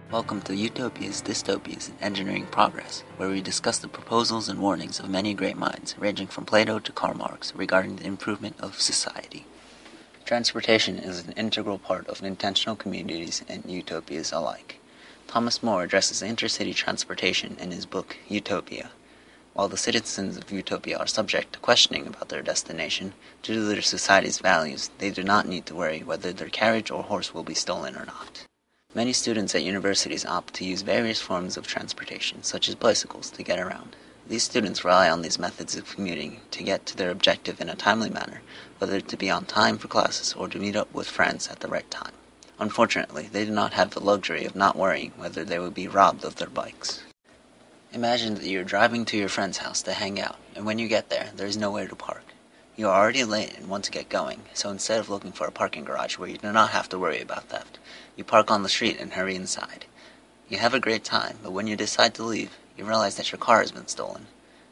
Welcome to Utopias, Dystopias, and Engineering Progress, where we discuss the proposals and warnings of many great minds, ranging from Plato to Karl Marx, regarding the improvement of society. Transportation is an integral part of intentional communities and utopias alike. Thomas More addresses intercity transportation in his book, Utopia. While the citizens of Utopia are subject to questioning about their destination due to their society's values, they do not need to worry whether their carriage or horse will be stolen or not. Many students at universities opt to use various forms of transportation, such as bicycles, to get around. These students rely on these methods of commuting to get to their objective in a timely manner, whether to be on time for classes or to meet up with friends at the right time. Unfortunately, they do not have the luxury of not worrying whether they will be robbed of their bikes. Imagine that you are driving to your friend's house to hang out, and when you get there, there is nowhere to park. You are already late and want to get going, so instead of looking for a parking garage where you do not have to worry about theft, you park on the street and hurry inside. You have a great time, but when you decide to leave, you realize that your car has been stolen.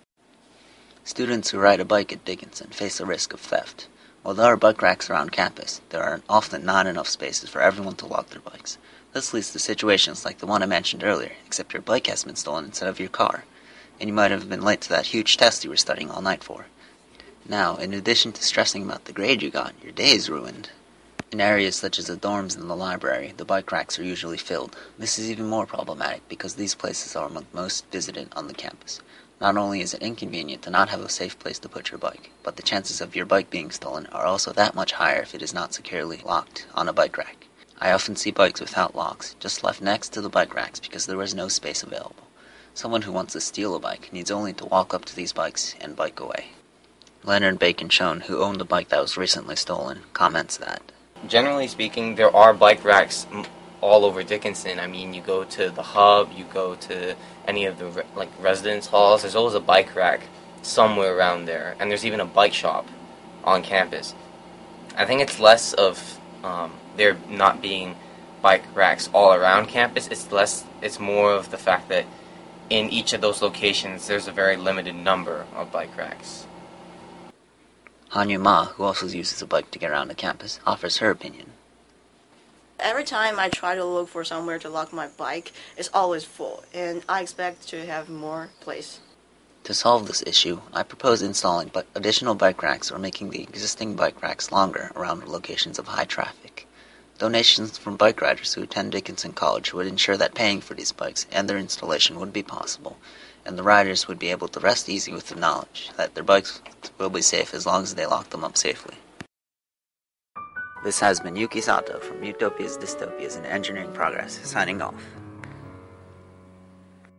Students who ride a bike at Dickinson face the risk of theft. While there are bike racks around campus, there are often not enough spaces for everyone to lock their bikes. This leads to situations like the one I mentioned earlier, except your bike has been stolen instead of your car, and you might have been late to that huge test you were studying all night for. Now, in addition to stressing about the grade you got, your day is ruined. In areas such as the dorms and the library, the bike racks are usually filled. This is even more problematic because these places are among the most visited on the campus. Not only is it inconvenient to not have a safe place to put your bike, but the chances of your bike being stolen are also that much higher if it is not securely locked on a bike rack. I often see bikes without locks, just left next to the bike racks because there was no space available. Someone who wants to steal a bike needs only to walk up to these bikes and bike away. Leonard Bacon-Schoen, who owned a bike that was recently stolen, comments that, generally speaking, there are bike racks all over Dickinson. I mean, you go to the hub, you go to any of the residence halls, there's always a bike rack somewhere around there, and there's even a bike shop on campus. I think it's less of there not being bike racks all around campus. It's more of the fact that in each of those locations there's a very limited number of bike racks. Hanyu Ma, who also uses a bike to get around the campus, offers her opinion. Every time I try to look for somewhere to lock my bike, it's always full, and I expect to have more place. To solve this issue, I propose installing additional bike racks or making the existing bike racks longer around locations of high traffic. Donations from bike riders who attend Dickinson College would ensure that paying for these bikes and their installation would be possible, and the riders would be able to rest easy with the knowledge that their bikes will be safe as long as they lock them up safely. This has been Yuki Sato from Utopias, Dystopias, and Engineering Progress, signing off.